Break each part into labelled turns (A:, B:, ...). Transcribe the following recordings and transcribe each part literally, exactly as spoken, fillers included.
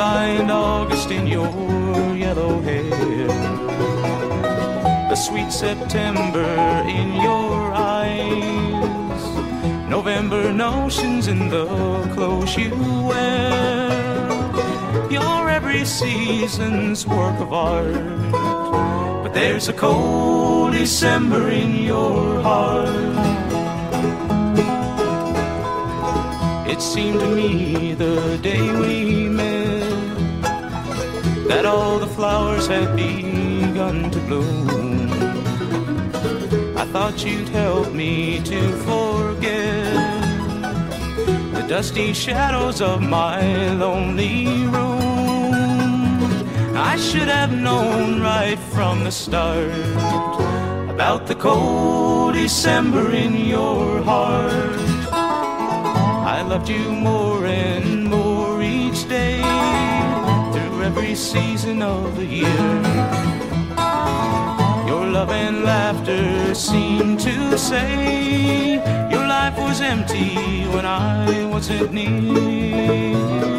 A: blind August in your yellow hair, the sweet September in your eyes, November notions in the clothes you wear. You're every season's work of art, but there's a cold December in your heart. It seemed to me the day we met that all the flowers had begun to bloom. I thought you'd help me to forget the dusty shadows of my lonely room. I should have known right from the start about the cold December in your heart. I loved you more and more each day, through every season of the year. Your love and laughter seemed to say your life was empty when I wasn't near.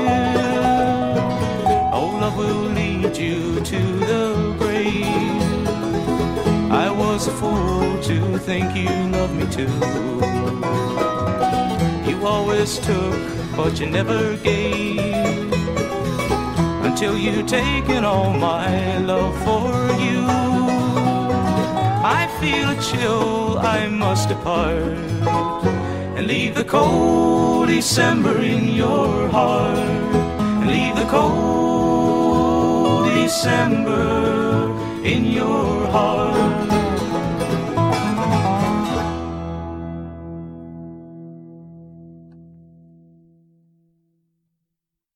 A: Oh, love will lead you to the grave. I was a fool to think you loved me too. You always took, but you never gave, until you'd taken all my love for you. I feel a chill, I must depart and leave the cold December in your heart, and leave the cold December in your heart.